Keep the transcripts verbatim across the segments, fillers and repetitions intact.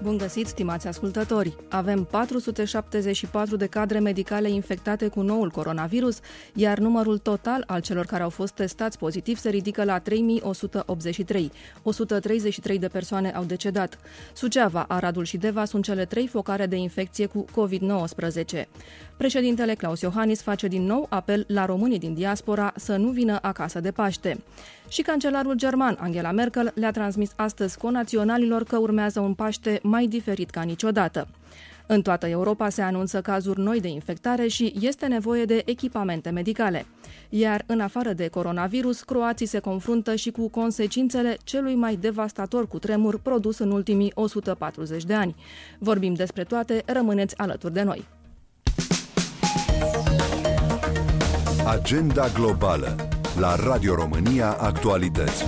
Bun găsit, stimați ascultători! Avem patru sute șaptezeci și patru de cadre medicale infectate cu noul coronavirus, iar numărul total al celor care au fost testați pozitiv se ridică la trei mii o sută optzeci și trei. o sută treizeci și trei de persoane au decedat. Suceava, Aradul și Deva sunt cele trei focare de infecție cu covid nouăsprezece. Președintele Klaus Iohannis face din nou apel la românii din diaspora să nu vină acasă de Paște. Și cancelarul german Angela Merkel le-a transmis astăzi conaționalilor că urmează un Paște mai diferit ca niciodată. În toată Europa se anunță cazuri noi de infectare și este nevoie de echipamente medicale. Iar în afară de coronavirus, croații se confruntă și cu consecințele celui mai devastator cutremur produs în ultimii o sută patruzeci de ani. Vorbim despre toate, rămâneți alături de noi. Agenda globală la Radio România Actualități.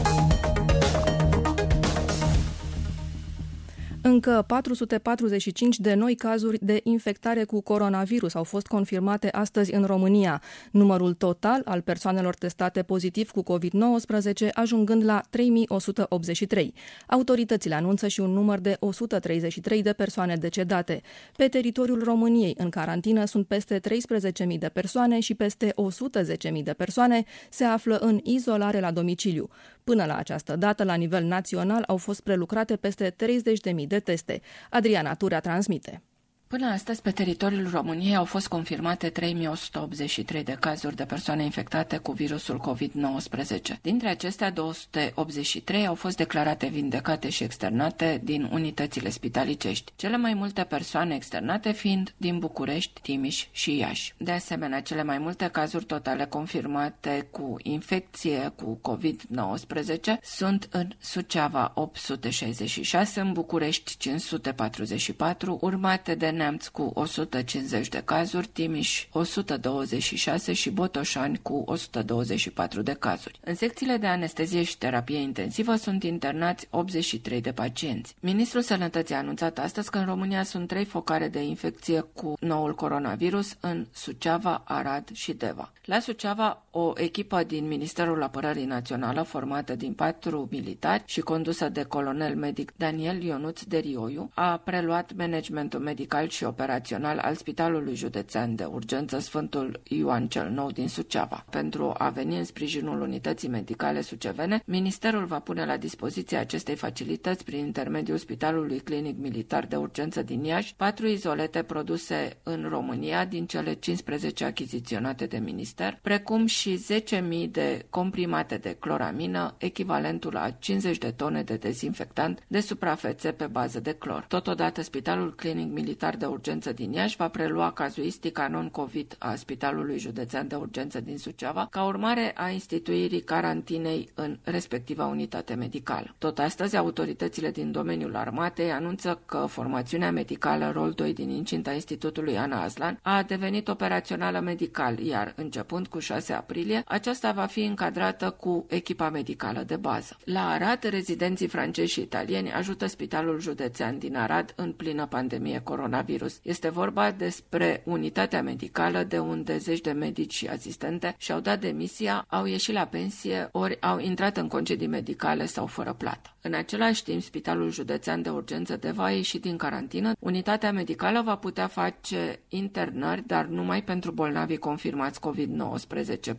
Încă patru sute patruzeci și cinci de noi cazuri de infectare cu coronavirus au fost confirmate astăzi în România, numărul total al persoanelor testate pozitiv cu covid nouăsprezece ajungând la trei mii o sută optzeci și trei. Autoritățile anunță și un număr de o sută treizeci și trei de persoane decedate. Pe teritoriul României, în carantină, sunt peste treisprezece mii de persoane și peste o sută zece mii de persoane se află în izolare la domiciliu. Până la această dată, la nivel național, au fost prelucrate peste treizeci de mii de teste. Adriana Turea transmite. Până astăzi, pe teritoriul României au fost confirmate trei mii o sută optzeci și trei de cazuri de persoane infectate cu virusul covid nouăsprezece. Dintre acestea, două sute optzeci și trei au fost declarate vindecate și externate din unitățile spitalicești, cele mai multe persoane externate fiind din București, Timiș și Iași. De asemenea, cele mai multe cazuri totale confirmate cu infecție cu covid nouăsprezece sunt în Suceava opt sute șaizeci și șase, în București cinci sute patruzeci și patru, urmate de Neamț cu o sută cincizeci de cazuri, Timiș o sută douăzeci și șase și Botoșani cu o sută douăzeci și patru de cazuri. În secțiile de anestezie și terapie intensivă sunt internați optzeci și trei de pacienți. Ministrul Sănătății a anunțat astăzi că în România sunt trei focare de infecție cu noul coronavirus în Suceava, Arad și Deva. La Suceava, o echipă din Ministerul Apărării Națională, formată din patru militari și condusă de colonel medic Daniel Ionuț Derioiu, a preluat managementul medical și operațional al Spitalului Județean de Urgență Sfântul Ioan cel Nou din Suceava. Pentru a veni în sprijinul unității medicale sucevene, Ministerul va pune la dispoziție acestei facilități prin intermediul Spitalului Clinic Militar de Urgență din Iași, patru izolete produse în România din cele cincisprezece achiziționate de minister, precum și zece mii de comprimate de cloramină, echivalentul a cincizeci de tone de dezinfectant de suprafețe pe bază de clor. Totodată, Spitalul Clinic Militar de Urgență din Iași va prelua cazuistica non-COVID a Spitalului Județean de Urgență din Suceava, ca urmare a instituirii carantinei în respectiva unitate medicală. Tot astăzi, autoritățile din domeniul armatei anunță că formațiunea medicală rol doi din incinta Institutului Ana Aslan a devenit operațională medical, iar începând cu șase aprilie, aceasta va fi încadrată cu echipa medicală de bază. La Arad, rezidenții francezi și italieni ajută Spitalul Județean din Arad în plină pandemie coronavirus. Este vorba despre unitatea medicală de unde zeci de medici și asistente și-au dat demisia, au ieșit la pensie, ori au intrat în concedii medicale sau fără plată. În același timp, Spitalul Județean de Urgență Deva a ieșit din carantină. Unitatea medicală va putea face internări, dar numai pentru bolnavii confirmați covid nouăsprezece.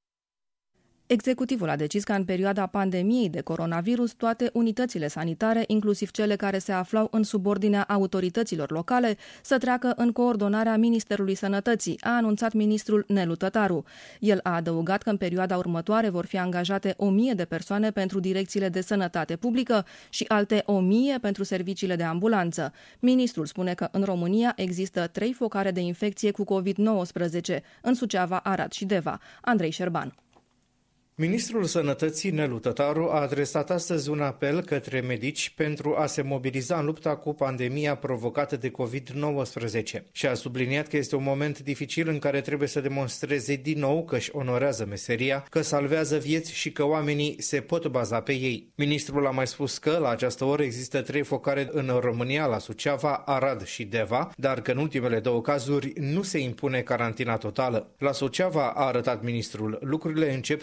Executivul a decis ca în perioada pandemiei de coronavirus toate unitățile sanitare, inclusiv cele care se aflau în subordinea autorităților locale, să treacă în coordonarea Ministerului Sănătății, a anunțat ministrul Nelu Tătaru. El a adăugat că în perioada următoare vor fi angajate o mie de persoane pentru direcțiile de sănătate publică și alte o mie pentru serviciile de ambulanță. Ministrul spune că în România există trei focare de infecție cu covid nouăsprezece, în Suceava, Arad și Deva. Andrei Șerban. Ministrul Sănătății, Nelu Tătaru, a adresat astăzi un apel către medici pentru a se mobiliza în lupta cu pandemia provocată de covid nouăsprezece și a subliniat că este un moment dificil în care trebuie să demonstreze din nou că își onorează meseria, că salvează vieți și că oamenii se pot baza pe ei. Ministrul a mai spus că la această oră există trei focare în România, la Suceava, Arad și Deva, dar că în ultimele două cazuri nu se impune carantina totală. La Suceava, a arătat ministrul, lucrurile încep să intre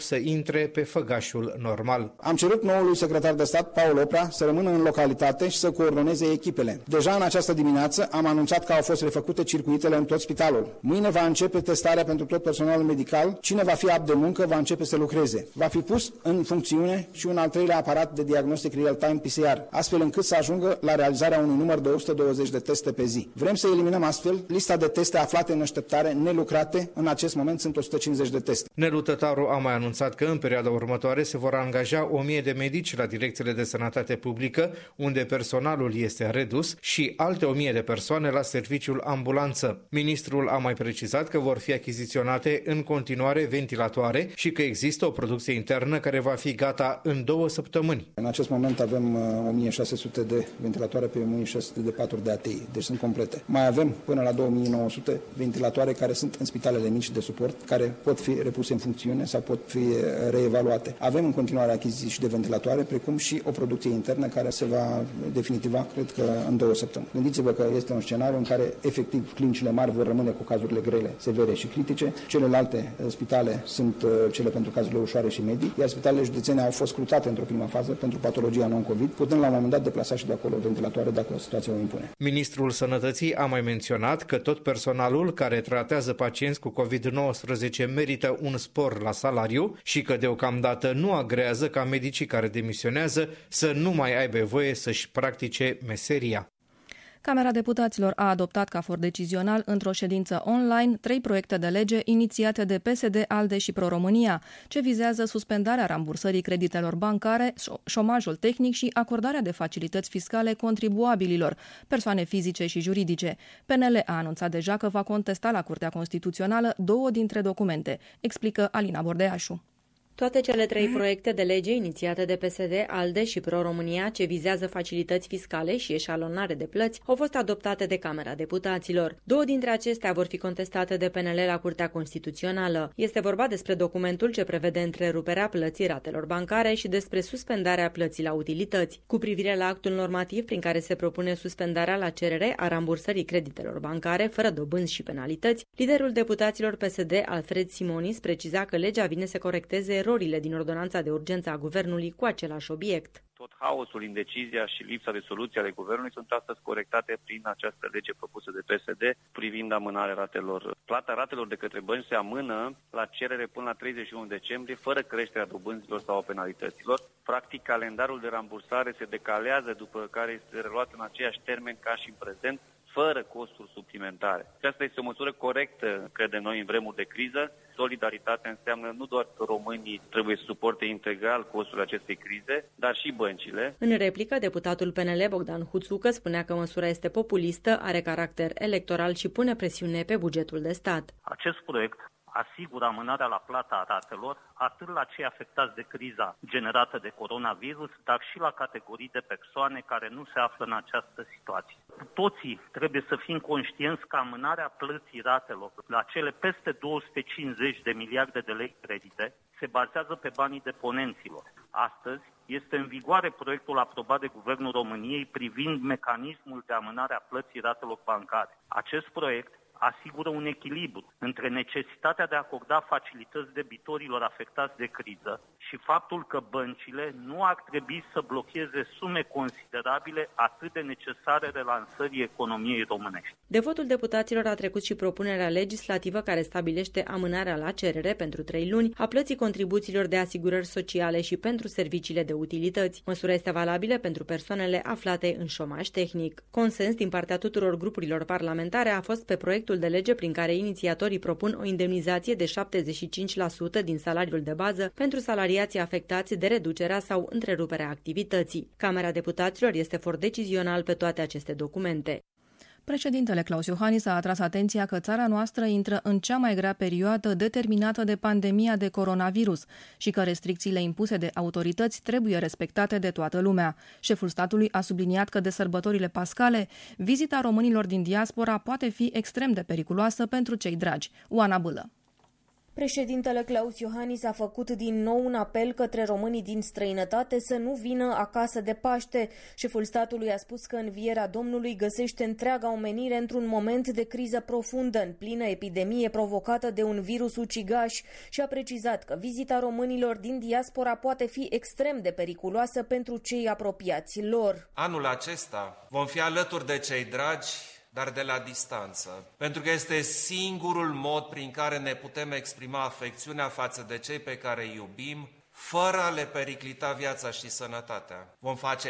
intre pe făgașul normal. Am cerut noului secretar de stat, Paul Oprea, să rămână în localitate și să coordoneze echipele. Deja în această dimineață am anunțat că au fost refăcute circuitele în tot spitalul. Mâine va începe testarea pentru tot personalul medical. Cine va fi apt de muncă va începe să lucreze. Va fi pus în funcțiune și un al treilea aparat de diagnostic real-time P C R, astfel încât să ajungă la realizarea unui număr de o sută douăzeci de teste pe zi. Vrem să eliminăm astfel lista de teste aflate în așteptare, nelucrate. În acest moment sunt o sută cincizeci de teste. Nelu Tătaru a mai anunțat că în perioada următoare se vor angaja o mie de medici la direcțiile de sănătate publică, unde personalul este redus, și alte o mie de persoane la serviciul ambulanță. Ministrul a mai precizat că vor fi achiziționate în continuare ventilatoare și că există o producție internă care va fi gata în două săptămâni. În acest moment avem o mie șase sute de ventilatoare pe o mie șase sute de paturi de A T I, deci sunt complete. Mai avem până la două mii nouă sute ventilatoare care sunt în spitalele mici de suport, care pot fi repuse în funcțiune sau pot fi reevaluate. Avem în continuare achiziții și de ventilatoare, precum și o producție internă care se va definitiva, cred că, în două săptămâni. Gândiți-vă că este un scenariu în care, efectiv, clinicile mari vor rămâne cu cazurile grele, severe și critice. Celelalte spitale sunt cele pentru cazurile ușoare și medii, iar spitalele județene au fost scrutate într-o primă fază pentru patologia non-COVID, putând la un moment dat deplasa și de acolo ventilatoare dacă situația o impune. Ministrul Sănătății a mai menționat că tot personalul care tratează pacienți cu COVID nouăsprezece merită un spor la salariu și că deocamdată nu agrează ca medicii care demisionează să nu mai aibă voie să-și practice meseria. Camera Deputaților a adoptat ca for decizional într-o ședință online trei proiecte de lege inițiate de P S D, ALDE și Pro-România, ce vizează suspendarea rambursării creditelor bancare, șomajul tehnic și acordarea de facilități fiscale contribuabililor, persoane fizice și juridice. P N L a anunțat deja că va contesta la Curtea Constituțională două dintre documente, explică Alina Bordeașu. Toate cele trei proiecte de lege inițiate de P S D, ALDE și Pro-România, ce vizează facilități fiscale și eșalonare de plăți, au fost adoptate de Camera Deputaților. Două dintre acestea vor fi contestate de P N L la Curtea Constituțională. Este vorba despre documentul ce prevede întreruperea plății ratelor bancare și despre suspendarea plății la utilități. Cu privire la actul normativ prin care se propune suspendarea la cerere a rambursării creditelor bancare, fără dobânzi și penalități, liderul deputaților P S D, Alfred Simonis, preciza că legea vine să corecteze erorile din ordonanța de urgență a guvernului cu același obiect. Tot haosul, indecizia și lipsa de soluție ale guvernului sunt astăzi corectate prin această lege propusă de P S D privind amânarea ratelor. Plata ratelor de către bănci se amână la cerere până la treizeci și unu decembrie, fără creșterea dobânzilor sau a penalităților. Practic, calendarul de rambursare se decalează, după care este reluat în aceiași termeni ca și în prezent, fără costuri suplimentare. Aceasta este o măsură corectă, credem noi, în vremuri de criză. Solidaritatea înseamnă nu doar că românii trebuie să suporte integral costurile acestei crize, dar și băncile. În replică, deputatul P N L Bogdan Huțucă spunea că măsura este populistă, are caracter electoral și pune presiune pe bugetul de stat. Acest proiect asigură amânarea la plata ratelor atât la cei afectați de criza generată de coronavirus, dar și la categorii de persoane care nu se află în această situație. Toții trebuie să fim conștienți că amânarea plății ratelor la cele peste două sute cincizeci de miliarde de lei credite se bazează pe banii deponenților. Astăzi este în vigoare proiectul aprobat de Guvernul României privind mecanismul de amânare a plății ratelor bancare. Acest proiect asigură un echilibru între necesitatea de a acorda facilități debitorilor afectați de criză și faptul că băncile nu ar trebui să blocheze sume considerabile atât de necesare relansării economiei românești. De votul deputaților a trecut și propunerea legislativă care stabilește amânarea la cerere pentru trei luni a plății contribuțiilor de asigurări sociale și pentru serviciile de utilități. Măsura este valabilă pentru persoanele aflate în șomaj tehnic. Consens din partea tuturor grupurilor parlamentare a fost pe proiectul de lege prin care inițiatorii propun o indemnizație de șaptezeci și cinci la sută din salariul de bază pentru salariații afectați de reducerea sau întreruperea activității. Camera Deputaților este for decizional pe toate aceste documente. Președintele Claus Iohannis a atras atenția că țara noastră intră în cea mai grea perioadă determinată de pandemia de coronavirus și că restricțiile impuse de autorități trebuie respectate de toată lumea. Șeful statului a subliniat că de sărbătorile pascale, vizita românilor din diaspora poate fi extrem de periculoasă pentru cei dragi. Oana Bâlă. Președintele Klaus Iohannis a făcut din nou un apel către românii din străinătate să nu vină acasă de Paște. Șeful statului a spus că învierea Domnului găsește întreaga omenire într-un moment de criză profundă, în plină epidemie provocată de un virus ucigaș, și a precizat că vizita românilor din diaspora poate fi extrem de periculoasă pentru cei apropiați lor. Anul acesta vom fi alături de cei dragi, dar de la distanță, pentru că este singurul mod prin care ne putem exprima afecțiunea față de cei pe care îi iubim, fără a le periclita viața și sănătatea. Vom face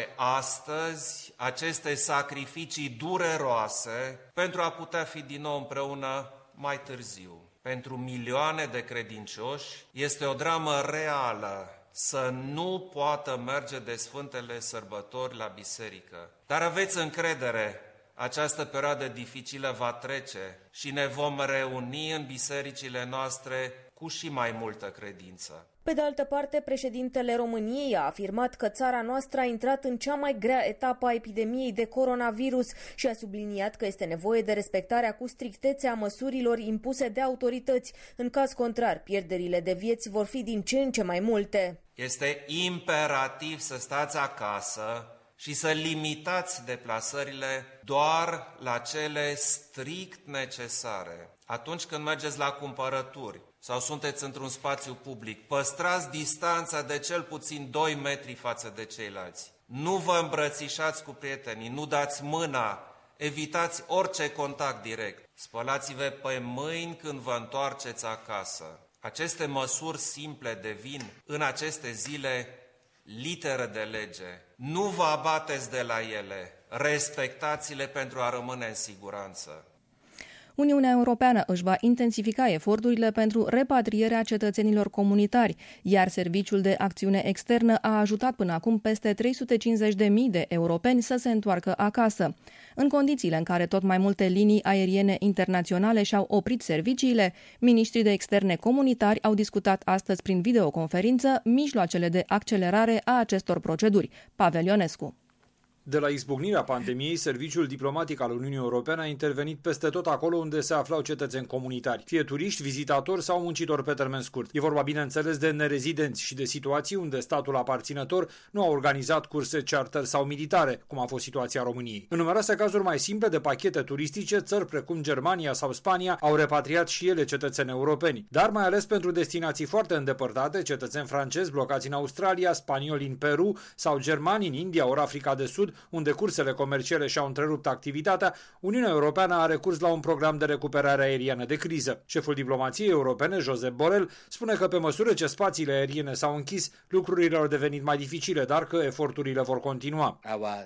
astăzi aceste sacrificii dureroase pentru a putea fi din nou împreună mai târziu. Pentru milioane de credincioși este o dramă reală să nu poată merge de Sfântele Sărbători la biserică. Dar aveți încredere, această perioadă dificilă va trece și ne vom reuni în bisericile noastre cu și mai multă credință. Pe de altă parte, președintele României a afirmat că țara noastră a intrat în cea mai grea etapă a epidemiei de coronavirus și a subliniat că este nevoie de respectarea cu strictețe a măsurilor impuse de autorități. În caz contrar, pierderile de vieți vor fi din ce în ce mai multe. Este imperativ să stați acasă și să limitați deplasările doar la cele strict necesare. Atunci când mergeți la cumpărături sau sunteți într-un spațiu public, păstrați distanța de cel puțin doi metri față de ceilalți. Nu vă îmbrățișați cu prietenii, nu dați mâna, evitați orice contact direct. Spălați-vă pe mâini când vă întoarceți acasă. Aceste măsuri simple devin în aceste zile literă de lege. Nu vă abateți de la ele, respectați-le pentru a rămâne în siguranță. Uniunea Europeană își va intensifica eforturile pentru repatrierea cetățenilor comunitari, iar Serviciul de Acțiune Externă a ajutat până acum peste trei sute cincizeci de mii de europeni să se întoarcă acasă. În condițiile în care tot mai multe linii aeriene internaționale și-au oprit serviciile, miniștrii de externe comunitari au discutat astăzi prin videoconferință mijloacele de accelerare a acestor proceduri. Pavel Ionescu. De la izbucnirea pandemiei, Serviciul Diplomatic al Uniunii Europene a intervenit peste tot acolo unde se aflau cetățeni comunitari, fie turiști, vizitatori sau muncitori pe termen scurt. E vorba, bineînțeles, de nerezidenți și de situații unde statul aparținător nu a organizat curse charter sau militare, cum a fost situația României. În numeroase cazuri mai simple de pachete turistice, țări precum Germania sau Spania au repatriat și ele cetățeni europeni, dar mai ales pentru destinații foarte îndepărtate, cetățeni francezi blocați în Australia, spanioli în Peru sau germani în India ori Africa de Sud, unde cursele comerciale și-au întrerupt activitatea, Uniunea Europeană a recurs la un program de recuperare aeriană de criză. Șeful diplomației europene, Josep Borrell, spune că pe măsură ce spațiile aeriene s-au închis, lucrurile au devenit mai dificile, dar că eforturile vor continua.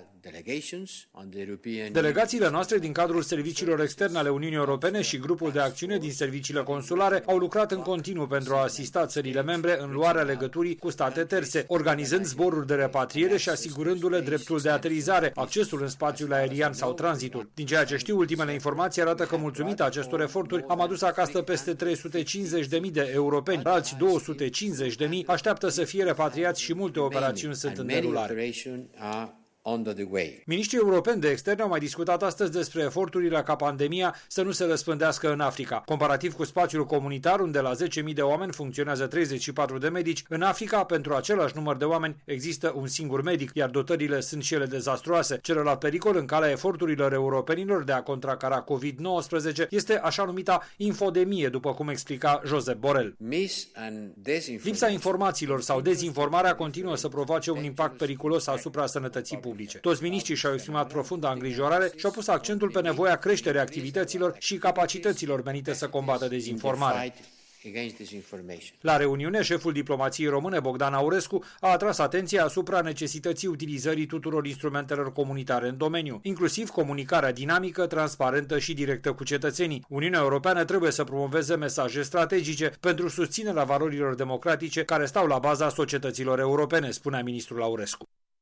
Delegațiile noastre din cadrul serviciilor externe ale Uniunii Europene și grupul de acțiune din serviciile consulare au lucrat în continuu pentru a asista țările membre în luarea legăturii cu state terțe, organizând zboruri de repatriere și asigurându-le dreptul de aterizare, accesul în spațiul aerian sau tranzitul. Din ceea ce știu, ultimele informații arată că, mulțumită acestor eforturi, am adus acasă peste trei sute cincizeci de mii de europeni. Alți două sute cincizeci de mii așteaptă să fie repatriați și multe operațiuni sunt în derulare. Miniștrii europeni de externe au mai discutat astăzi despre eforturile ca pandemia să nu se răspândească în Africa. Comparativ cu spațiul comunitar, unde la zece mii de oameni funcționează treizeci și patru de medici, în Africa, pentru același număr de oameni, există un singur medic, iar dotările sunt și ele dezastruoase. Celălalt pericol în calea eforturilor europenilor de a contracara covid nouăsprezece este așa numita infodemie, după cum explica Josep Borrell. Lipsa informațiilor sau dezinformarea continuă să provoace un impact periculos asupra sănătății publice. Toți miniștrii și-au exprimat profundă îngrijorare și au pus accentul pe nevoia creșterii activităților și capacităților menite să combată dezinformarea. La reuniune, șeful diplomației române, Bogdan Aurescu, a atras atenția asupra necesității utilizării tuturor instrumentelor comunitare în domeniu, inclusiv comunicarea dinamică, transparentă și directă cu cetățenii. Uniunea Europeană trebuie să promoveze mesaje strategice pentru susținerea valorilor democratice care stau la baza societăților europene, spunea ministrul Aurescu.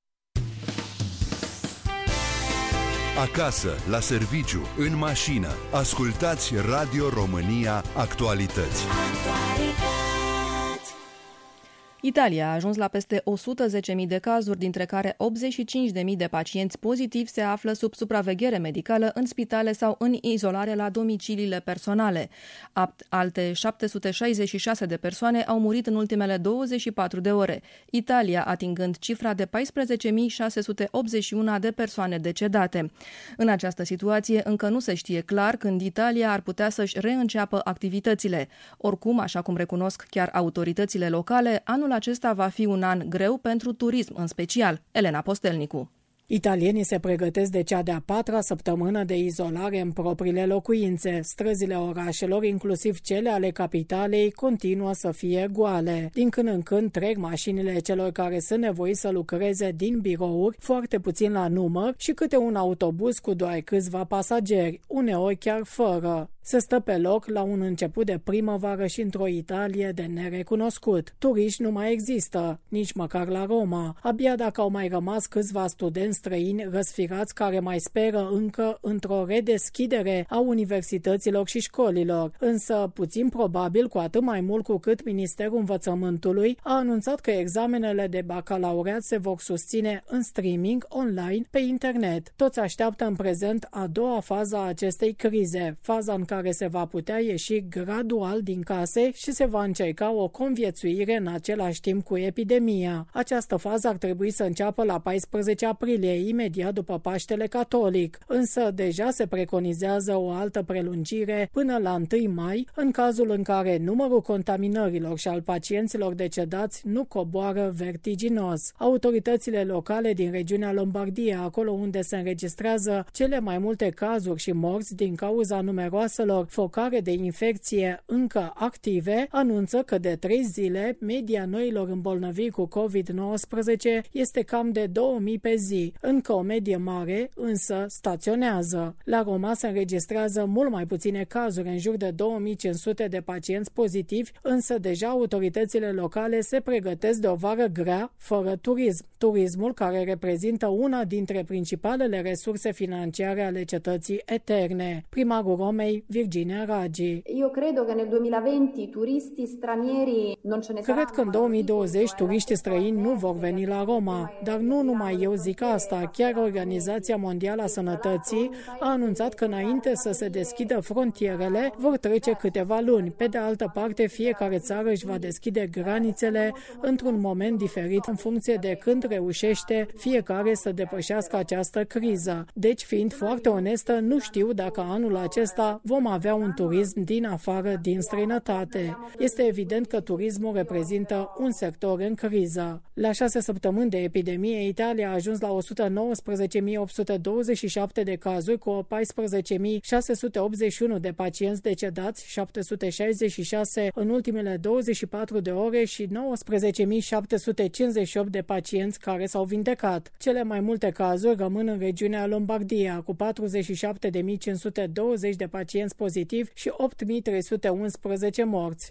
Acasă, la serviciu, în mașină. Ascultați Radio România Actualități. Italia a ajuns la peste o sută zece mii de cazuri, dintre care optzeci și cinci de mii de pacienți pozitivi se află sub supraveghere medicală în spitale sau în izolare la domiciliile personale. Alte șapte sute șaizeci și șase de persoane au murit în ultimele douăzeci și patru de ore, Italia atingând cifra de paisprezece mii șase sute optzeci și unu de persoane decedate. În această situație încă nu se știe clar când Italia ar putea să-și reînceapă activitățile. Oricum, așa cum recunosc chiar autoritățile locale, anul acesta va fi un an greu pentru turism în special. Elena Postelnicu. Italienii se pregătesc de cea de-a patra săptămână de izolare în propriile locuințe. Străzile orașelor, inclusiv cele ale capitalei, continuă să fie goale. Din când în când trec mașinile celor care sunt nevoiți să lucreze din birouri, foarte puțin la număr, și câte un autobuz cu doar câțiva pasageri, uneori chiar fără. Se stă pe loc la un început de primăvară și într-o Italie de nerecunoscut. Turiști nu mai există, nici măcar la Roma. Abia dacă au mai rămas câțiva studenți străini răsfirați care mai speră încă într-o redeschidere a universităților și școlilor. Însă, puțin probabil, cu atât mai mult cu cât Ministerul Învățământului a anunțat că examenele de bacalaureat se vor susține în streaming online pe internet. Toți așteaptă în prezent a doua fază a acestei crize, faza în care se va putea ieși gradual din case și se va încerca o conviețuire în același timp cu epidemia. Această fază ar trebui să înceapă la paisprezece aprilie, imediat după Paștele Catolic, însă deja se preconizează o altă prelungire până la întâi mai, în cazul în care numărul contaminărilor și al pacienților decedați nu coboară vertiginos. Autoritățile locale din regiunea Lombardia, acolo unde se înregistrează cele mai multe cazuri și morți din cauza numeroaselor focare de infecție încă active, anunță că de trei zile media noilor îmbolnăviri cu covid nouăsprezece este cam de două mii pe zi. Încă o medie mare, însă, staționează. La Roma se înregistrează mult mai puține cazuri, în jur de două mii cinci sute de pacienți pozitivi, însă deja autoritățile locale se pregătesc de o vară grea, fără turism. Turismul, care reprezintă una dintre principalele resurse financiare ale cetății eterne. Primarul Romei, Virginia Raggi. Eu cred că în douămii douăzeci turiștii stranieri non ce ne saranno. Cred că în două mii douăzeci turiștii străini nu vor veni la Roma, dar nu numai eu zic asta. Chiar Organizația Mondială a Sănătății a anunțat că înainte să se deschidă frontierele vor trece câteva luni. Pe de altă parte, fiecare țară își va deschide granițele într-un moment diferit în funcție de când reușește fiecare să depășească această criză. Deci, fiind foarte onestă, nu știu dacă anul acesta vom avea un turism din afară, din străinătate. Este evident că turismul reprezintă un sector în criză. La șase săptămâni de epidemie, Italia a ajuns la o sută nouăsprezece mii opt sute douăzeci și șapte de cazuri, cu paisprezece mii șase sute optzeci și unu de pacienți decedați, șapte sute șaizeci și șase în ultimele douăzeci și patru de ore și nouăsprezece mii șapte sute cincizeci și opt de pacienți care s-au vindecat. Cele mai multe cazuri rămân în regiunea Lombardia, cu patruzeci și șapte de mii cinci sute douăzeci de pacienți pozitivi și opt mii trei sute unsprezece morți.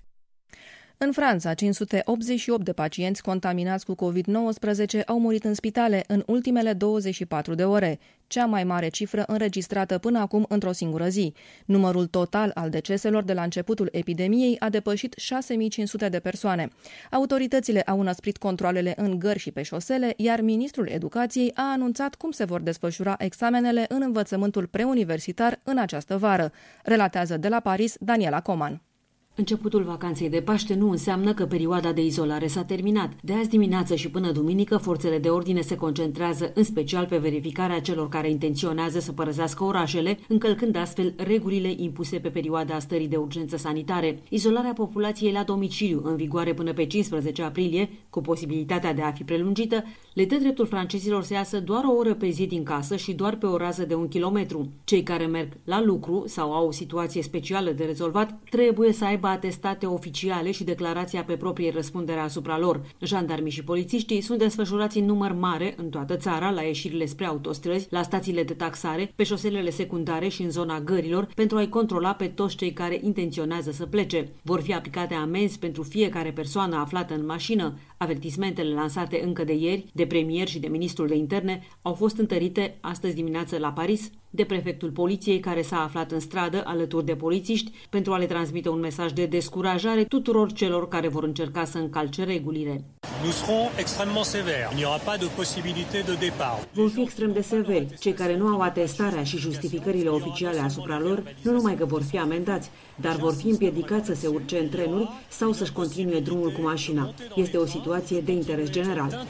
În Franța, cinci sute optzeci și opt de pacienți contaminați cu covid nouăsprezece au murit în spitale în ultimele douăzeci și patru de ore, cea mai mare cifră înregistrată până acum într-o singură zi. Numărul total al deceselor de la începutul epidemiei a depășit șase mii cinci sute de persoane. Autoritățile au înăsprit controalele în gări și pe șosele, iar ministrul Educației a anunțat cum se vor desfășura examenele în învățământul preuniversitar în această vară, relatează de la Paris Daniela Coman. Începutul vacanței de Paște nu înseamnă că perioada de izolare s-a terminat. De azi dimineață și până duminică, forțele de ordine se concentrează în special pe verificarea celor care intenționează să părăsească orașele, încălcând astfel regulile impuse pe perioada stării de urgență sanitare. Izolarea populației la domiciliu, în vigoare până pe cincisprezece aprilie, cu posibilitatea de a fi prelungită, le dă dreptul francezilor să iasă doar o oră pe zi din casă și doar pe o rază de un kilometru. Cei care merg la lucru sau au o situație specială de rezolvat trebuie să aibă atestate oficiale și declarația pe proprie răspundere asupra lor. Jandarmii și polițiștii sunt desfășurați în număr mare în toată țara, la ieșirile spre autostrăzi, la stațiile de taxare, pe șoselele secundare și în zona gărilor, pentru a-i controla pe toți cei care intenționează să plece. Vor fi aplicate amenzi pentru fiecare persoană aflată în mașină. Avertismentele lansate încă de ieri de premier și de ministrul de interne au fost întărite astăzi dimineață la Paris. de prefectul poliției care s-a aflat în stradă alături de polițiști pentru a le transmite un mesaj de descurajare tuturor celor care vor încerca să încalce regulile. Nous serons extrêmement sévères. Il n'y aura pas de possibilité de départ. Vom fi extrem de severi. Cei care nu au atestarea și justificările oficiale asupra lor, nu numai că vor fi amendați, dar vor fi împiedicați să se urce în trenuri sau să-și continue drumul cu mașina. Este o situație de interes general.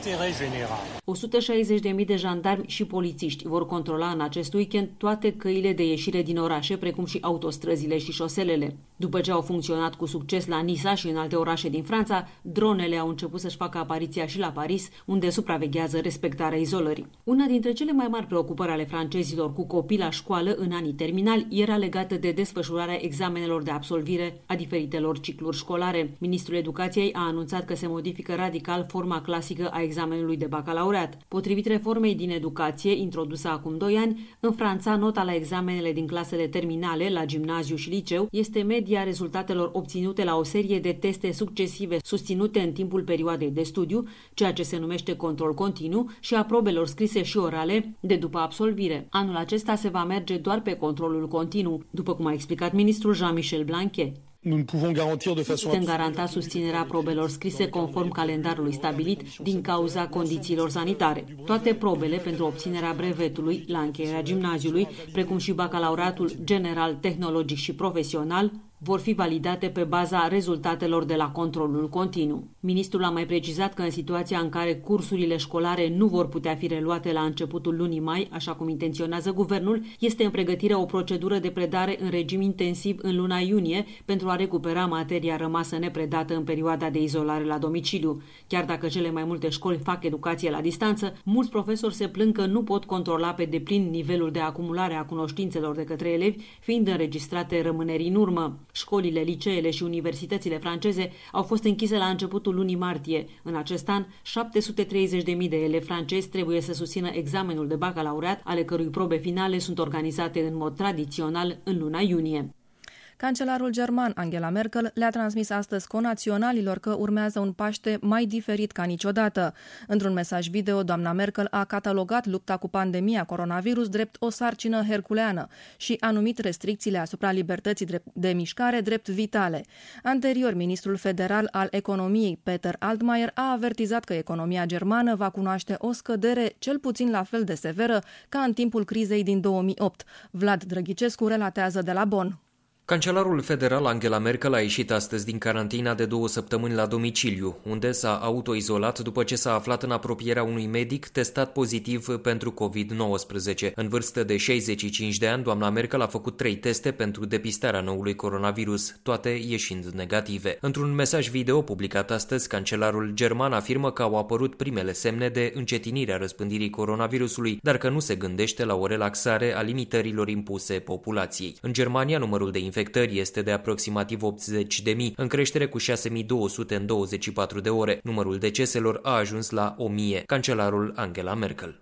o sută șaizeci de mii de jandarmi și polițiști vor controla în acest weekend toate căile de ieșire din orașe, precum și autostrăzile și șoselele. După ce au funcționat cu succes la Nisa și în alte orașe din Franța, dronele au început să-și facă apariția și la Paris, unde supraveghează respectarea izolării. Una dintre cele mai mari preocupări ale francezilor cu copii la școală în anii terminali era legată de desfășurarea examenelor de absolvire a diferitelor cicluri școlare. Ministrul Educației a anunțat că se modifică radical forma clasică a examenului de bacalaureat. Potrivit reformei din educație, introdusă acum doi ani, în Franța nota la examenele din clasele terminale, la gimnaziu și liceu, este media rezultatelor obținute la o serie de teste succesive susținute în timpul perioadei de studiu, ceea ce se numește control continuu, și a probelor scrise și orale de după absolvire. Anul acesta se va merge doar pe controlul continuu, după cum a explicat ministrul Jean-Michel Blanquer. Nous ne pouvons garantir de façon Putem garanta susținerea probelor scrise conform calendarului stabilit din cauza condițiilor sanitare. Toate probele pentru obținerea brevetului la încheierea gimnaziului, precum și bacalaureatul general, tehnologic și profesional, vor fi validate pe baza rezultatelor de la controlul continuu. Ministrul a mai precizat că în situația în care cursurile școlare nu vor putea fi reluate la începutul lunii mai, așa cum intenționează guvernul, este în pregătire o procedură de predare în regim intensiv în luna iunie pentru a recupera materia rămasă nepredată în perioada de izolare la domiciliu. Chiar dacă cele mai multe școli fac educație la distanță, mulți profesori se plâng că nu pot controla pe deplin nivelul de acumulare a cunoștințelor de către elevi, fiind înregistrate rămâneri în urmă. Școlile, liceele și universitățile franceze au fost închise la începutul lunii martie. În acest an, șapte sute treizeci de mii de elevi francezi trebuie să susțină examenul de bacalaureat, ale cărui probe finale sunt organizate în mod tradițional în luna iunie. Cancelarul german Angela Merkel le-a transmis astăzi conaționalilor că urmează un Paște mai diferit ca niciodată. Într-un mesaj video, doamna Merkel a catalogat lupta cu pandemia coronavirus drept o sarcină herculeană și a numit restricțiile asupra libertății de mișcare drept vitale. Anterior, ministrul federal al economiei, Peter Altmaier, a avertizat că economia germană va cunoaște o scădere cel puțin la fel de severă ca în timpul crizei din două mii opt. Vlad Drăghicescu relatează de la Bonn. Cancelarul federal Angela Merkel a ieșit astăzi din carantina de două săptămâni la domiciliu, unde s-a autoizolat după ce s-a aflat în apropierea unui medic testat pozitiv pentru covid nouăsprezece. În vârstă de șaizeci și cinci de ani, doamna Merkel a făcut trei teste pentru depistarea noului coronavirus, toate ieșind negative. Într-un mesaj video publicat astăzi, cancelarul german afirmă că au apărut primele semne de încetinire a răspândirii coronavirusului, dar că nu se gândește la o relaxare a limitărilor impuse populației. În Germania, numărul de infectări este de aproximativ optzeci de mii, în creștere cu șase mii două sute în douăzeci și patru de ore. Numărul deceselor a ajuns la o mie. Cancelarul Angela Merkel.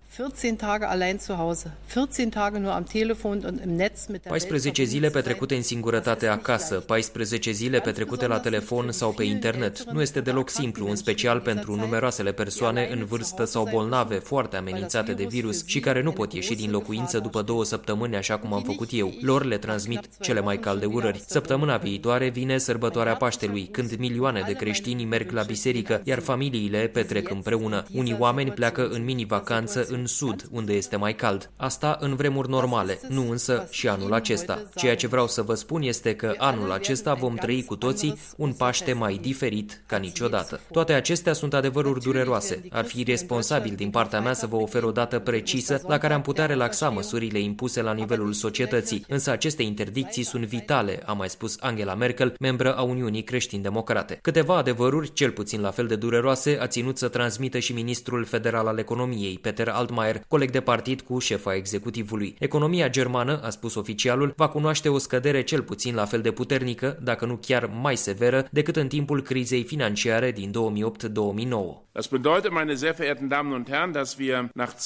paisprezece zile petrecute în singurătate acasă, paisprezece zile petrecute la telefon sau pe internet. Nu este deloc simplu, în special pentru numeroasele persoane în vârstă sau bolnave, foarte amenințate de virus și care nu pot ieși din locuință după două săptămâni, așa cum am făcut eu. Lor le transmit cele mai calde urări. Săptămâna viitoare vine sărbătoarea Paștelui, când milioane de creștini merg la biserică, iar familiile petrec împreună. Unii oameni pleacă în mini-vacanță în sud, unde este mai cald. Asta în vremuri normale, nu însă și anul acesta. Ceea ce vreau să vă spun este că anul acesta vom trăi cu toții un Paște mai diferit ca niciodată. Toate acestea sunt adevăruri dureroase. Ar fi responsabil din partea mea să vă ofer o dată precisă la care am putea relaxa măsurile impuse la nivelul societății, însă aceste interdicții sunt vitale, a mai spus Angela Merkel, membră a Uniunii Creștin-Democrate. Câteva adevăruri, cel puțin la fel de dureroase, a ținut să transmită și ministrul federal al economiei, Peter Altmaier, coleg de partid cu șefa executivului. Economia germană, a spus oficialul, va cunoaște o scădere cel puțin la fel de puternică, dacă nu chiar mai severă, decât în timpul crizei financiare din două mii opt două mii nouă.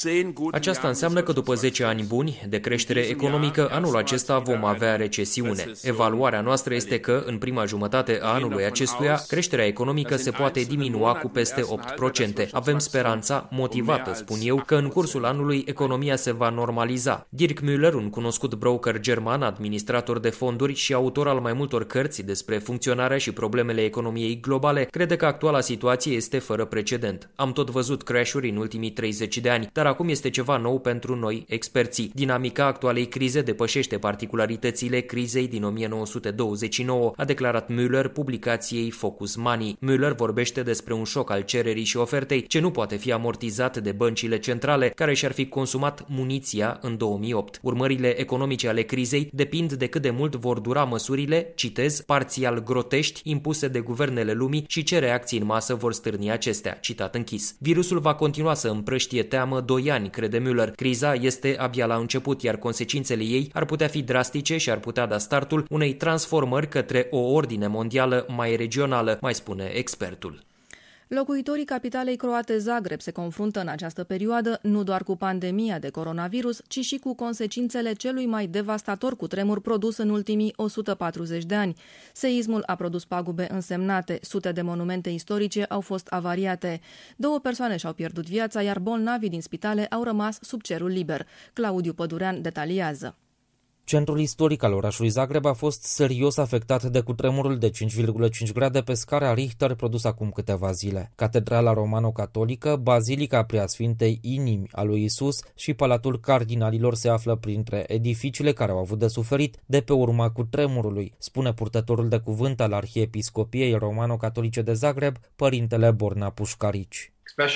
Aceasta înseamnă că după zece ani buni de creștere economică, anul acesta vom avea recesiune. Evaluarea noastră este că, în prima jumătate a anului acestuia, creșterea economică se poate diminua cu peste opt la sută. Avem speranța, motivată, spun eu, că în cursul anului economia se va normaliza. Dirk Müller, un cunoscut broker german, administrator de fonduri și autor al mai multor cărți despre funcționarea și problemele economiei globale, crede că actuala situație este fără precedent. Am tot văzut crash-uri în ultimii treizeci de ani, dar acum este ceva nou pentru noi, experții. Dinamica actualei crize depășește particularitățile crizei din o mie nouă sute douăzeci și nouă, a declarat Müller publicației Focus Money. Müller vorbește despre un șoc al cererii și ofertei ce nu poate fi amortizat de băncile centrale, care și-ar fi consumat muniția în două mii opt. Urmările economice ale crizei depind de cât de mult vor dura măsurile, citez, parțial grotești, impuse de guvernele lumii și ce reacții în masă vor stârni acestea, citat închis. Virusul va continua să împrăștie teamă doi ani, crede Müller. Criza este abia la început, iar consecințele ei ar putea fi drastice și ar putea da startul unei transformări către o ordine mondială mai regională, mai spune expertul. Locuitorii capitalei croate Zagreb se confruntă în această perioadă nu doar cu pandemia de coronavirus, ci și cu consecințele celui mai devastator cutremur produs în ultimii o sută patruzeci de ani. Seismul a produs pagube însemnate, sute de monumente istorice au fost avariate. Două persoane și-au pierdut viața, iar bolnavii din spitale au rămas sub cerul liber. Claudiu Pădurean detaliază. Centrul istoric al orașului Zagreb a fost serios afectat de cutremurul de cinci virgulă cinci grade pe scara Richter produs acum câteva zile. Catedrala romano-catolică, Bazilica Preasfintei Inimi a lui Isus și Palatul Cardinalilor se află printre edificiile care au avut de suferit de pe urma cutremurului, spune purtătorul de cuvânt al Arhiepiscopiei romano-catolice de Zagreb, părintele Borna Pușcarici.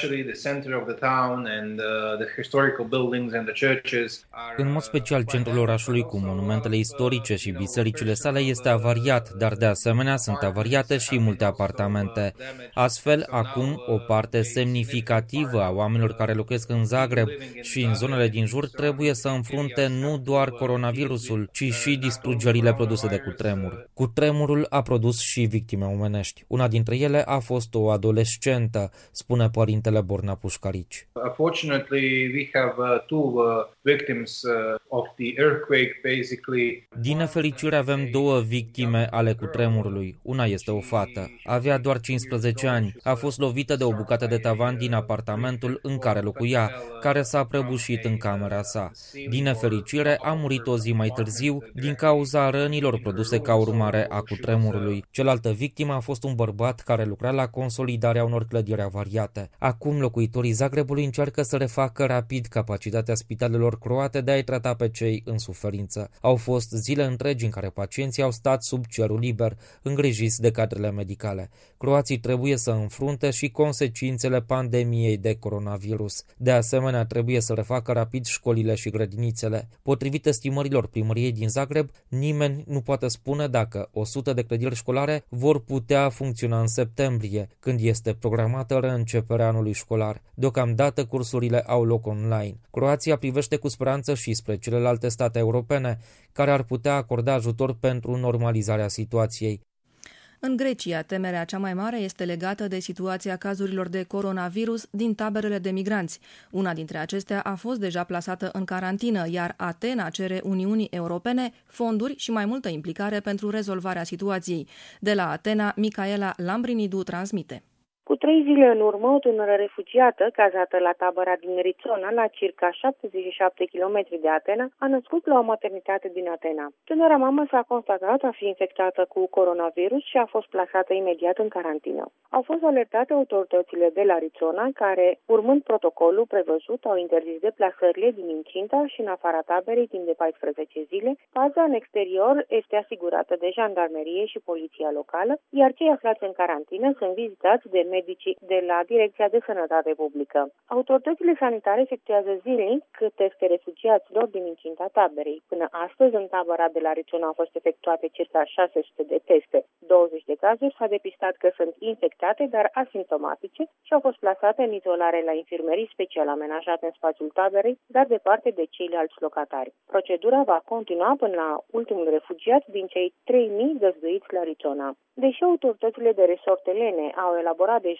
În mod special, centrul orașului cu monumentele istorice și bisericile sale este avariat, dar de asemenea sunt avariate și multe apartamente. Astfel, acum, o parte semnificativă a oamenilor care locuiesc în Zagreb și în zonele din jur trebuie să înfrunte nu doar coronavirusul, ci și distrugerile produse de cutremur. Cutremurul a produs și victime omenești. Una dintre ele a fost o adolescentă, spune părintele Borna Pușcarici. Din nefericire avem două victime ale cutremurului. Una este o fată. Avea doar cincisprezece ani. A fost lovită de o bucată de tavan din apartamentul în care locuia, care s-a prăbușit în camera sa. Din nefericire a murit o zi mai târziu din cauza rănilor produse ca urmare a cutremurului. Cealaltă victimă a fost un bărbat care lucra la consolidarea unor clădiri avariate. Acum locuitorii Zagrebului încearcă să refacă rapid capacitatea spitalelor croate de a-i trata pe cei în suferință. Au fost zile întregi în care pacienții au stat sub cerul liber, îngrijiți de cadrele medicale. Croații trebuie să înfrunte și consecințele pandemiei de coronavirus. De asemenea, trebuie să refacă rapid școlile și grădinițele. Potrivit estimărilor primăriei din Zagreb, nimeni nu poate spune dacă o sută de clădiri școlare vor putea funcționa în septembrie, când este programată reînceperea anului școlar. Deocamdată cursurile au loc online. Croația privește cu speranță și spre celelalte state europene, care ar putea acorda ajutor pentru normalizarea situației. În Grecia, temerea cea mai mare este legată de situația cazurilor de coronavirus din taberele de migranți. Una dintre acestea a fost deja plasată în carantină, iar Atena cere Uniunii Europene fonduri și mai multă implicare pentru rezolvarea situației. De la Atena, Micaela Lambrinidu transmite. Cu trei zile în urmă, o tânără refugiată, cazată la tabăra din Rizona, la circa șaptezeci și șapte kilometri de Atena, a născut la o maternitate din Atena. Tânăra mamă s-a constatat a fi infectată cu coronavirus și a fost plasată imediat în carantină. Au fost alertate autoritățile de la Rizona, care, urmând protocolul prevăzut, au interzis deplasările din incinta și în afara taberei timp de paisprezece zile. Paza în exterior este asigurată de jandarmerie și poliția locală, iar cei aflați în carantină sunt vizitați de medicii de la Direcția de Sănătate Publică. Autoritățile sanitare efectuează zilnic teste refugiaților din incinta taberei. Până astăzi, în tabăra de la Rizona au fost efectuate circa șase sute de teste. douăzeci de cazuri s-a depistat că sunt infectate, dar asimptomatice și au fost plasate în izolare la infirmerii special amenajate în spațiul taberei, dar departe de ceilalți locatari. Procedura va continua până la ultimul refugiat din cei trei mii găzduiți la Rizona. Deși autoritățile de resort elene au elaborat deja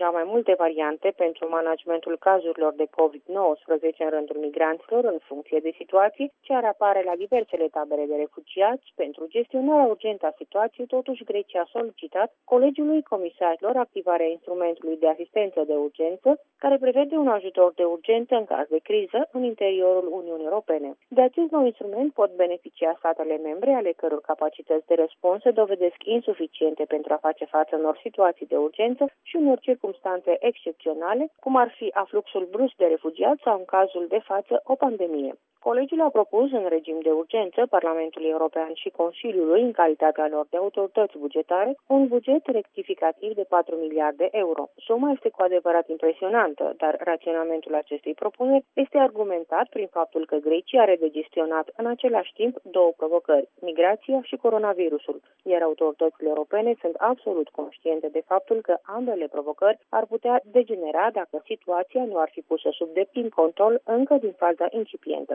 deja mai multe variante pentru managementul cazurilor de covid nouăsprezece în rândul migranților în funcție de situații ce ar apare la diversele tabere de refugiați. Pentru gestionarea urgentă a situației, totuși, Grecia a solicitat Colegiului Comisarilor activarea instrumentului de asistență de urgență, care prevede un ajutor de urgență în caz de criză în interiorul Uniunii Europene. De acest nou instrument pot beneficia statele membre ale căror capacități de răspuns se dovedesc insuficiente pentru a face față unor situații de urgență și unor circumstanțe excepționale, cum ar fi afluxul brusc de refugiați sau, în cazul de față, o pandemie. Colegiul a propus în regim de urgență Parlamentului European și Consiliului, în calitatea lor de autorități bugetare, un buget rectificativ de patru miliarde euro. Suma este cu adevărat impresionantă, dar raționamentul acestei propuneri este argumentat prin faptul că Grecia are de gestionat în același timp două provocări, migrația și coronavirusul, iar autoritățile europene sunt absolut conștiente de faptul că ambele provocări ar putea degenera dacă situația nu ar fi pusă sub deplin control încă din faza incipientă.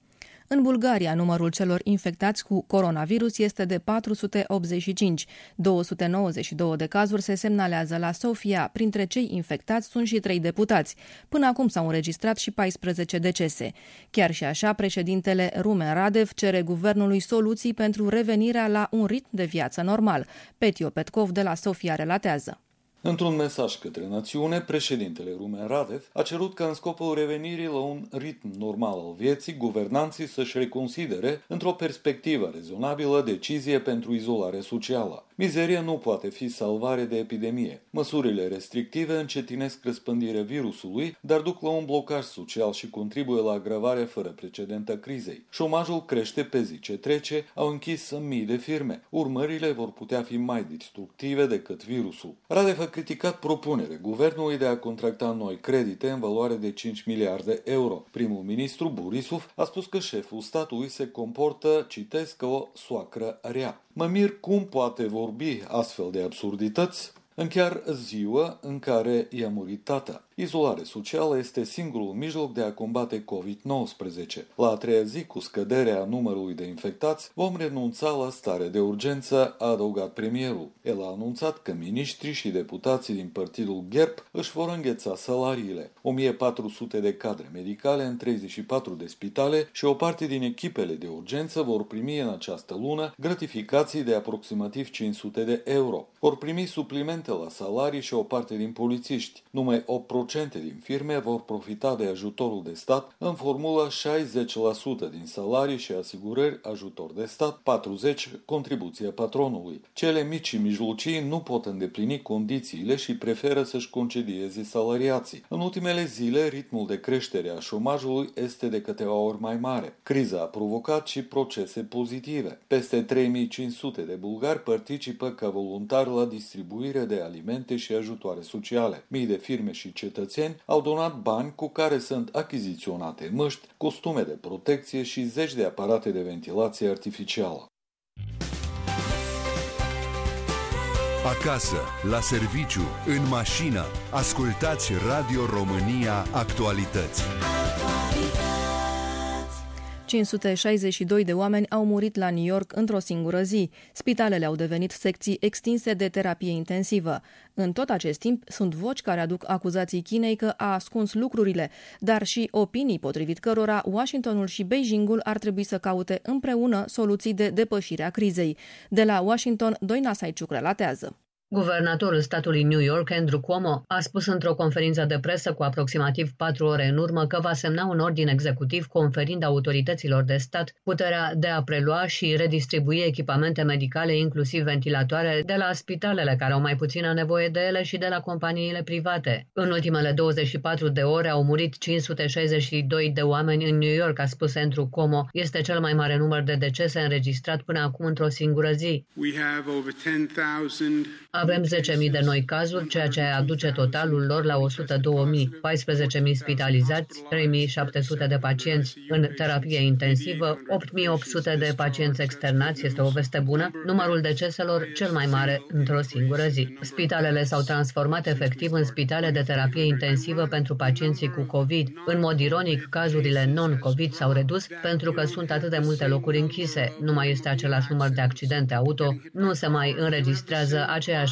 În Bulgaria, numărul celor infectați cu coronavirus este de patru sute optzeci și cinci. două sute nouăzeci și doi de cazuri se semnalează la Sofia. Printre cei infectați sunt și trei deputați. Până acum s-au înregistrat și paisprezece decese. Chiar și așa, președintele Rumen Radev cere guvernului soluții pentru revenirea la un ritm de viață normal. Petio Petkov de la Sofia relatează. Într-un mesaj către națiune, președintele Rumen Radev a cerut ca în scopul revenirii la un ritm normal al vieții, guvernanții să-și reconsidere, într-o perspectivă rezonabilă, decizie pentru izolare socială. Mizeria nu poate fi salvare de epidemie. Măsurile restrictive încetinesc răspândirea virusului, dar duc la un blocaj social și contribuie la agravarea fără precedent a crizei. Șomajul crește pe zi ce trece, au închis mii de firme. Urmările vor putea fi mai destructive decât virusul. Radev a criticat propunerea guvernului de a contracta noi credite în valoare de cinci miliarde euro. Primul ministru Borisov a spus că șeful statului se comportă, citesc, ca o soacră rea. Mă mir cum poate vorbi astfel de absurdități în chiar ziua în care i-a murit tata. Izolarea socială este singurul mijloc de a combate covid nouăsprezece. La a treia zi, cu scăderea numărului de infectați, vom renunța la stare de urgență, a adăugat premierul. El a anunțat că miniștrii și deputații din partidul G E R B își vor îngheța salariile. o mie patru sute de cadre medicale în treizeci și patru de spitale și o parte din echipele de urgență vor primi în această lună gratificații de aproximativ cinci sute de euro. Vor primi suplimente la salarii și o parte din polițiști. Numai opt la sută din firme vor profita de ajutorul de stat în formulă șaizeci la sută din salarii și asigurări ajutor de stat, patruzeci la sută contribuția patronului. Cele mici și mijlocii nu pot îndeplini condițiile și preferă să-și concedieze salariații. În ultimele zile, ritmul de creștere a șomajului este de câteva ori mai mare. Criza a provocat și procese pozitive. Peste trei mii cinci sute de bulgari participă ca voluntari la distribuire de alimente și ajutoare sociale. Mii de firme și cetățeni au donat bani cu care sunt achiziționate măști, costume de protecție și zeci de aparate de ventilație artificială. Acasă, la serviciu, în mașină, ascultați Radio România Actualități. cinci sute șaizeci și doi de oameni au murit la New York într-o singură zi. Spitalele au devenit secții extinse de terapie intensivă. În tot acest timp, sunt voci care aduc acuzații Chinei că a ascuns lucrurile, dar și opinii potrivit cărora Washingtonul și Beijingul ar trebui să caute împreună soluții de depășire a crizei. De la Washington, Doina Saiciuc relatează. Guvernatorul statului New York, Andrew Cuomo, a spus într-o conferință de presă cu aproximativ patru ore în urmă că va semna un ordin executiv conferind autorităților de stat puterea de a prelua și redistribui echipamente medicale, inclusiv ventilatoare, de la spitalele care au mai puțină nevoie de ele și de la companiile private. În ultimele douăzeci și patru de ore au murit cinci sute șaizeci și doi de oameni în New York, a spus Andrew Cuomo. Este cel mai mare număr de decese înregistrat până acum într-o singură zi. Avem zece mii de noi cazuri, ceea ce aduce totalul lor la o sută doi mii, paisprezece mii spitalizați, trei mii șapte sute de pacienți în terapie intensivă, opt mii opt sute de pacienți externați, este o veste bună, numărul deceselor cel mai mare într-o singură zi. Spitalele s-au transformat efectiv în spitale de terapie intensivă pentru pacienții cu COVID. În mod ironic, cazurile non-COVID s-au redus pentru că sunt atât de multe locuri închise, nu mai este același număr de accidente auto, nu se mai înregistrează aceeași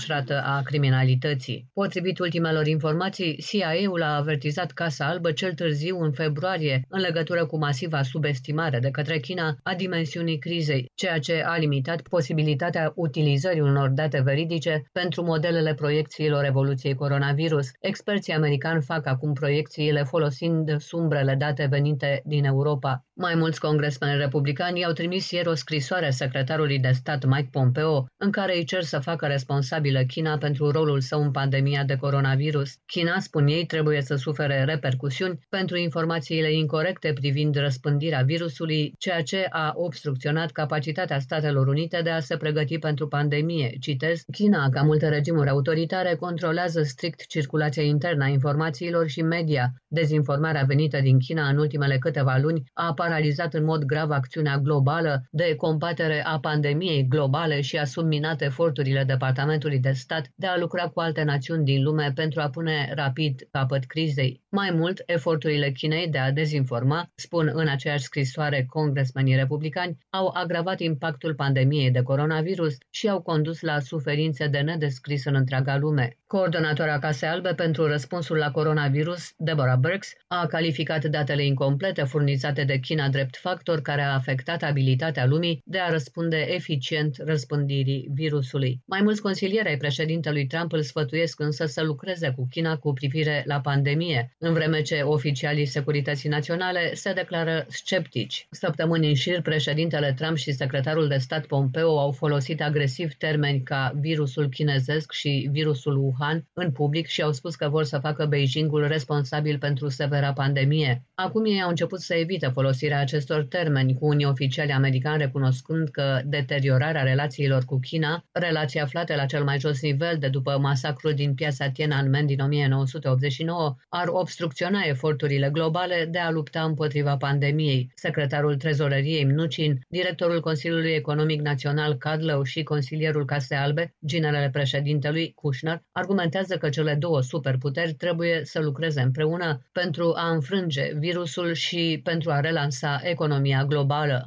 demonstrată a criminalității. Potrivit ultimelor informații, C I A-ul a avertizat Casa Albă cel târziu în februarie în legătură cu masiva subestimare de către China a dimensiunii crizei, ceea ce a limitat posibilitatea utilizării unor date veridice pentru modelele proiecțiilor evoluției coronavirus. Experții americani fac acum proiecțiile folosind sumbrele date venite din Europa. Mai mulți congresmeni republicani au trimis ieri o scrisoare secretarului de stat Mike Pompeo, în care îi cer să facă responsabilă China pentru rolul său în pandemia de coronavirus. China, spun ei, trebuie să sufere repercusiuni pentru informațiile incorrecte privind răspândirea virusului, ceea ce a obstrucționat capacitatea Statelor Unite de a se pregăti pentru pandemie. Citez, China, ca multe regimuri autoritare, controlează strict circulația internă a informațiilor și media. Dezinformarea venită din China în ultimele câteva luni a paralizat în mod grav acțiunea globală de combatere a pandemiei globale și a subminat eforturile Departamentului de Stat de a lucra cu alte națiuni din lume pentru a pune rapid capăt crizei. Mai mult, eforturile Chinei de a dezinforma, spun în aceeași scrisoare congresmenii republicani, au agravat impactul pandemiei de coronavirus și au condus la suferințe de nedescris în întreaga lume. Coordonatoarea Casei Albe pentru răspunsul la coronavirus, Deborah Birx, a calificat datele incomplete furnizate de China drept factor care a afectat abilitatea lumii de a răspunde eficient răspândirii virusului. Mai mulți consilieri ai președintelui Trump îl sfătuiesc însă să lucreze cu China cu privire la pandemie, în vreme ce oficialii securității naționale se declară sceptici. Săptămâni în șir, președintele Trump și secretarul de stat Pompeo au folosit agresiv termeni ca virusul chinezesc și virusul Wuhan în public și au spus că vor să facă Beijingul responsabil pentru severa pandemie. Acum ei au început să evite folosirea acestor termeni, cu unii oficiali americani recunoscând că deteriorarea relațiilor cu China, relații aflate la cel mai jos nivel de după masacrul din piața Tiananmen din o mie nouă sute optzeci și nouă, ar obstrucționa eforturile globale de a lupta împotriva pandemiei. Secretarul Trezoreriei Mnuchin, directorul Consiliului Economic Național Kudlow și consilierul Casei Albe, ginerele președintelui Kushner, argumentează că cele două superputeri trebuie să lucreze împreună pentru a înfrânge virusul și pentru a relansa economia globală.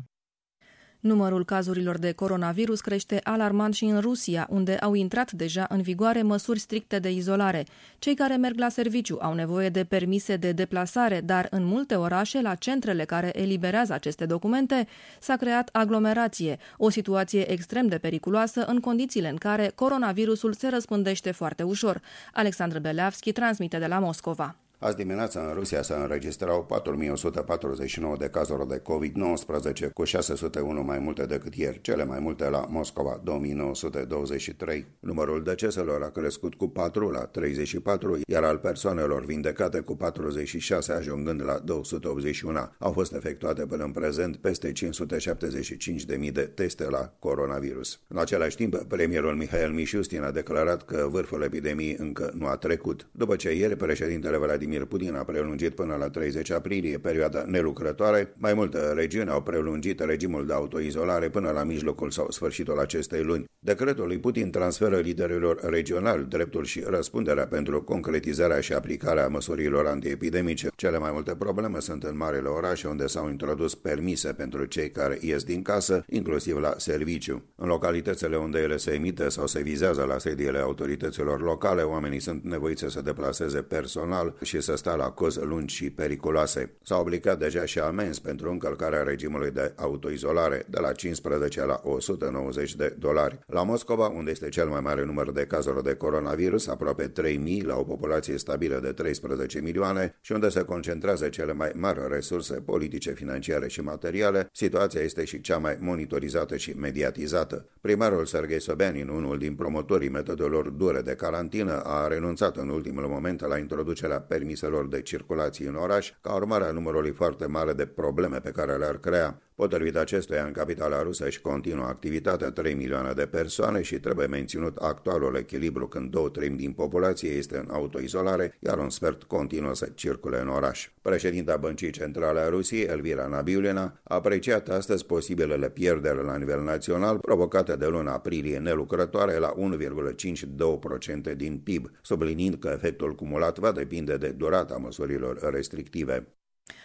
Numărul cazurilor de coronavirus crește alarmant și în Rusia, unde au intrat deja în vigoare măsuri stricte de izolare. Cei care merg la serviciu au nevoie de permise de deplasare, dar în multe orașe, la centrele care eliberează aceste documente, s-a creat aglomerație, o situație extrem de periculoasă în condițiile în care coronavirusul se răspândește foarte ușor. Alexandru Beleavski transmite de la Moscova. Azi dimineața în Rusia se înregistrau patru mii o sută patruzeci și nouă de cazuri de covid nouăsprezece, cu șase sute unu mai multe decât ieri, cele mai multe la Moscova, două mii nouă sute douăzeci și trei. Numărul deceselor a crescut cu patru la treizeci și patru, iar al persoanelor vindecate cu patruzeci și șase, ajungând la două sute optzeci și unu. Au fost efectuate până în prezent peste cinci sute șaptezeci și cinci de mii de teste la coronavirus. În același timp, premierul Mihail Mishustin a declarat că vârful epidemiei încă nu a trecut. După ce ieri președintele Vladimir Putin a prelungit până la treizeci aprilie perioada nelucrătoare, mai multe regiuni au prelungit regimul de autoizolare până la mijlocul sau sfârșitul acestei luni. Decretul lui Putin transferă liderilor regionali dreptul și răspunderea pentru concretizarea și aplicarea măsurilor antiepidemice. Cele mai multe probleme sunt în marile orașe, unde s-au introdus permise pentru cei care ies din casă, inclusiv la serviciu. În localitățile unde ele se emite sau se vizează la sediile autorităților locale, oamenii sunt nevoiți să se deplaseze personal și să stea la cozi lungi și periculoase. S-au aplicat deja și amenzi pentru încălcarea regimului de autoizolare, de la cincisprezece la o sută nouăzeci de dolari. La Moscova, unde este cel mai mare număr de cazuri de coronavirus, aproape trei mii, la o populație stabilă de treisprezece milioane și unde se concentrează cele mai mari resurse politice, financiare și materiale, situația este și cea mai monitorizată și mediatizată. Primarul Serghei Sobyanin, unul din promotorii metodelor dure de carantină, a renunțat în ultimul moment la introducerea permiselor de circulație în oraș, ca urmare a numărului foarte mare de probleme pe care le-ar crea. Potrivit acestuia, în capitala rusă își continuă activitatea trei milioane de persoane și trebuie menținut actualul echilibru când două treimi din populație este în autoizolare, iar un sfert continuă să circule în oraș. Președinta Băncii Centrale a Rusiei, Elvira Nabiulina, a apreciat astăzi posibilele pierderi la nivel național provocate de luna aprilie nelucrătoare la unu virgulă cincizeci și doi la sută din P I B, subliniind că efectul cumulat va depinde de durata măsurilor restrictive.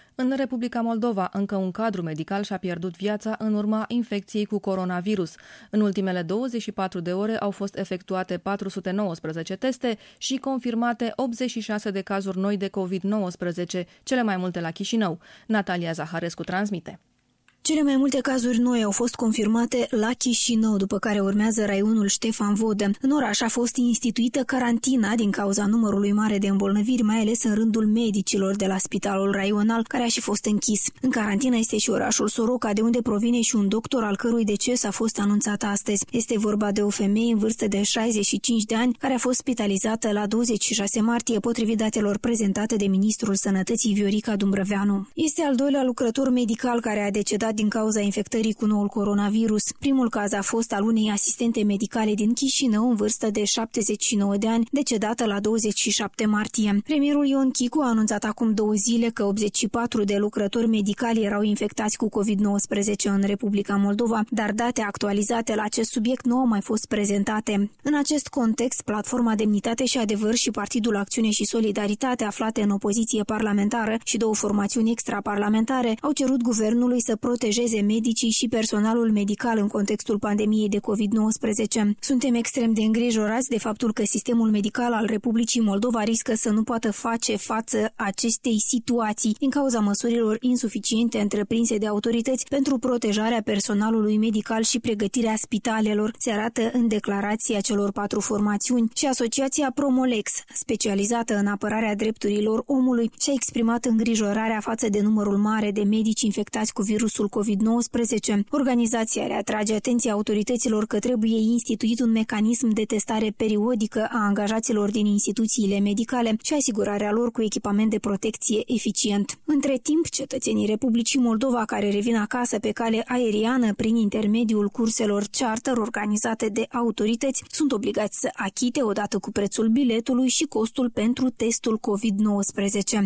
În Republica Moldova, încă un cadru medical și-a pierdut viața în urma infecției cu coronavirus. În ultimele douăzeci și patru de ore au fost efectuate patru sute nouăsprezece teste și confirmate optzeci și șase de cazuri noi de covid nouăsprezece, cele mai multe la Chișinău. Natalia Zaharescu transmite. Cele mai multe cazuri noi au fost confirmate la Chișinău, după care urmează raionul Ștefan Vodă. În oraș a fost instituită carantina din cauza numărului mare de îmbolnăviri, mai ales în rândul medicilor de la spitalul raional, care a și fost închis. În carantină este și orașul Soroca, de unde provine și un doctor al cărui deces a fost anunțat astăzi. Este vorba de o femeie în vârstă de șaizeci și cinci de ani, care a fost spitalizată la douăzeci și șase martie, potrivit datelor prezentate de ministrul Sănătății Viorica Dumbrăveanu. Este al doilea lucrător medical care a decedat din cauza infectării cu noul coronavirus. Primul caz a fost al unei asistente medicale din Chișinău, în vârstă de șaptezeci și nouă de ani, decedată la douăzeci și șapte martie. Premierul Ion Chicu a anunțat acum două zile că optzeci și patru de lucrători medicali erau infectați cu covid nouăsprezece în Republica Moldova, dar date actualizate la acest subiect nu au mai fost prezentate. În acest context, Platforma Demnitate și Adevăr și Partidul Acțiune și Solidaritate, aflate în opoziție parlamentară, și două formațiuni extraparlamentare au cerut guvernului să protejeze medicii și personalul medical în contextul pandemiei de covid nouăsprezece. Suntem extrem de îngrijorați de faptul că sistemul medical al Republicii Moldova riscă să nu poată face față acestei situații din cauza măsurilor insuficiente întreprinse de autorități pentru protejarea personalului medical și pregătirea spitalelor, se arată în declarația celor patru formațiuni. Și Asociația Promolex, specializată în apărarea drepturilor omului, și-a exprimat îngrijorarea față de numărul mare de medici infectați cu virusul covid nouăsprezece. Organizația reatrage atenția autorităților că trebuie instituit un mecanism de testare periodică a angajaților din instituțiile medicale și asigurarea lor cu echipament de protecție eficient. Între timp, cetățenii Republicii Moldova care revin acasă pe cale aeriană prin intermediul curselor charter organizate de autorități sunt obligați să achite, odată cu prețul biletului, și costul pentru testul covid nouăsprezece.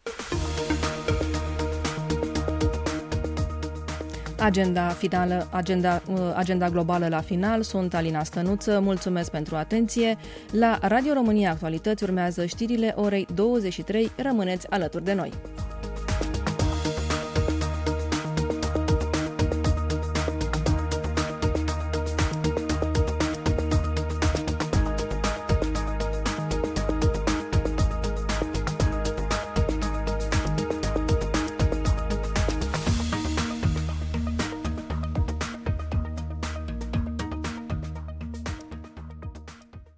Agenda finală, agenda, agenda globală la final. Sunt Alina Stănuță, mulțumesc pentru atenție. La Radio România Actualități urmează știrile orei douăzeci și trei. Rămâneți alături de noi.